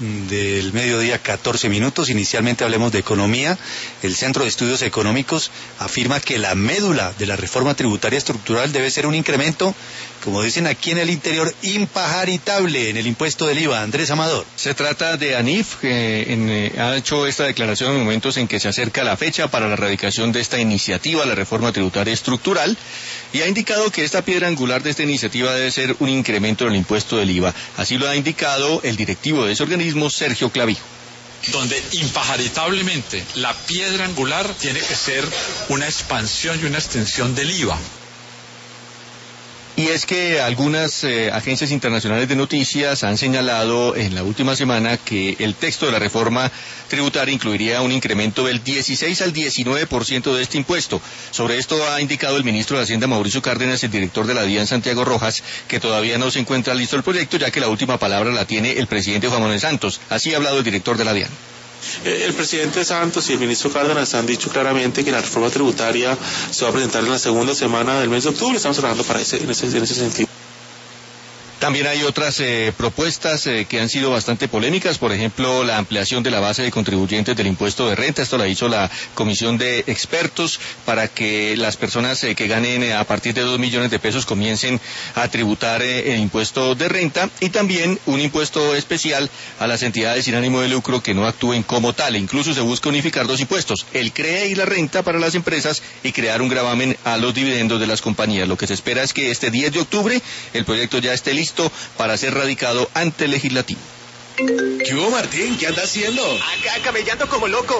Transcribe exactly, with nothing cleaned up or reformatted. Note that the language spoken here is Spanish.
del mediodía, catorce minutos. Inicialmente hablemos de economía. El Centro de Estudios Económicos afirma que la médula de la reforma tributaria estructural debe ser un incremento, como dicen aquí en el interior, impajaritable en el impuesto del I V A. Andrés Amador. Se trata de ANIF, que en, eh, ha hecho esta declaración en momentos en que se acerca la fecha para la radicación de esta iniciativa, la reforma tributaria estructural, y ha indicado que esta piedra angular de esta iniciativa debe ser un incremento en el impuesto del I V A. Así lo ha indicado el directivo de ese organismo, Sergio Clavijo. Donde impajaritablemente la piedra angular tiene que ser una expansión y una extensión del I V A. Y es que algunas eh, agencias internacionales de noticias han señalado en la última semana que el texto de la reforma tributaria incluiría un incremento del dieciséis al diecinueve por ciento de este impuesto. Sobre esto ha indicado el ministro de Hacienda, Mauricio Cárdenas, el director de la DIAN, Santiago Rojas, que todavía no se encuentra listo el proyecto, ya que la última palabra la tiene el presidente Juan Manuel Santos. Así ha hablado el director de la DIAN. El presidente Santos y el ministro Cárdenas han dicho claramente que la reforma tributaria se va a presentar en la segunda semana del mes de octubre. Estamos trabajando para ese, en, ese, en ese sentido. También hay otras eh, propuestas eh, que han sido bastante polémicas, por ejemplo, la ampliación de la base de contribuyentes del impuesto de renta. Esto la hizo la comisión de expertos para que las personas eh, que ganen eh, a partir de dos millones de pesos comiencen a tributar eh, el impuesto de renta, y también un impuesto especial a las entidades sin ánimo de lucro que no actúen como tal. E incluso se busca unificar dos impuestos, el C R E y la renta para las empresas, y crear un gravamen a los dividendos de las compañías. Lo que se espera es que este diez de octubre el proyecto ya esté listo para ser radicado ante el legislativo. ¿Qué hubo, Martín? ¿Qué anda haciendo? Acá camellando como loco.